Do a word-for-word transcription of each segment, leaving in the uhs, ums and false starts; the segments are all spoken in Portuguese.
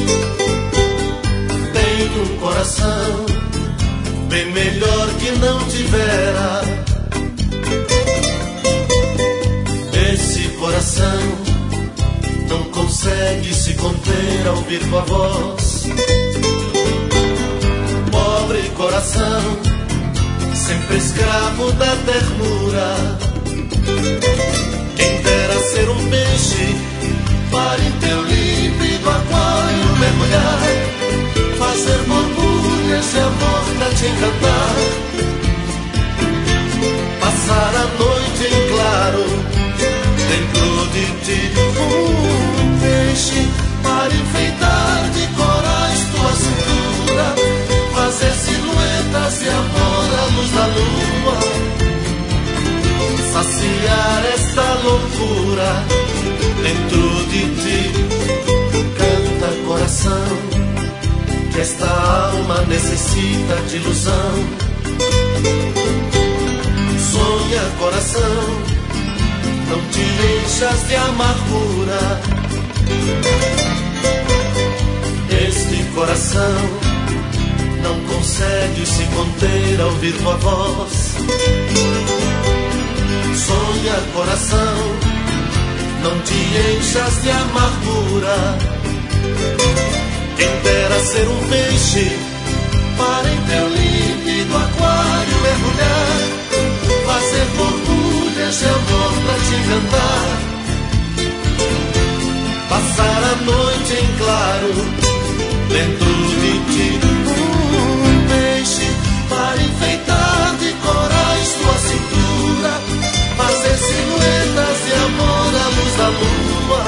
Tenho um coração bem melhor que não tivera. Esse coração não consegue se conter ao ouvir tua voz. Pobre coração, sempre escravo da ternura. Quem dera ser um peixe para em teu límpido aquário mergulhar, fazer borbulhas de amor pra te encantar, passar a noite em claro dentro de ti. Um peixe para enfeitar de corais tua cintura, fazer silhuetas de amor à luz da lua, saciar esta loucura dentro de ti. Canta, coração, que esta alma necessita de ilusão. Sonha, coração, não te enchas de amargura. Este coração não consegue se conter ao ouvir tua voz. Sonha, coração, não te enchas de amargura. Quem dera ser um peixe para em teu límpido aquário mergulhar, fazer borbulhas de amor pra te encantar, passar a noite em claro dentro de ti. Um peixe para enfeitar de corais tua cintura, fazer silhuetas de amor à luz da lua,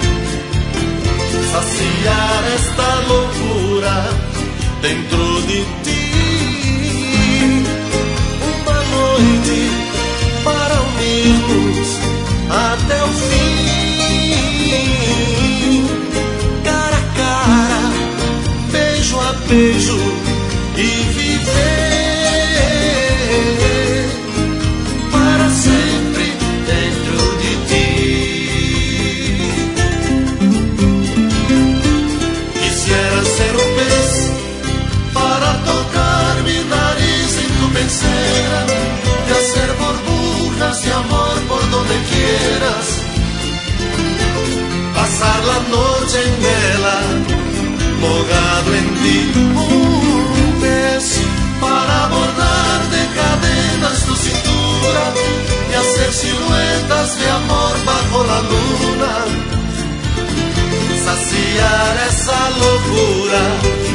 saciar esta loucura dentro de ti. Uma noite para unirmos até o fim, cara a cara, beijo a beijo, e viver para sempre dentro de ti. Quisiera ser um pez para tocar-me nariz em tu pecera, e hacer burbujas de amor por donde quieras, pasar la noche en vela, mojado en ti. Un pez para bordar de cadenas tu cintura, y hacer siluetas de amor bajo la luna, saciar esa locura